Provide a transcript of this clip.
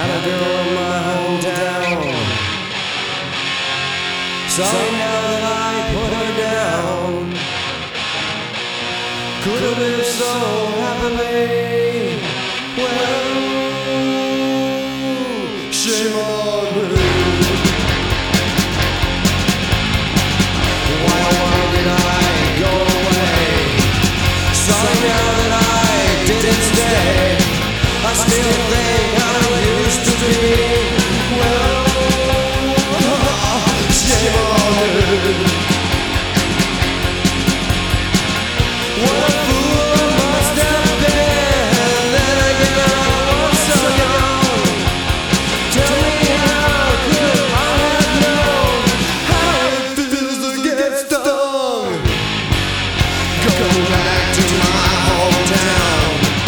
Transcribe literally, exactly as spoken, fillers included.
Had a girl in my hometown. Sorry now that I put her down. Could have been so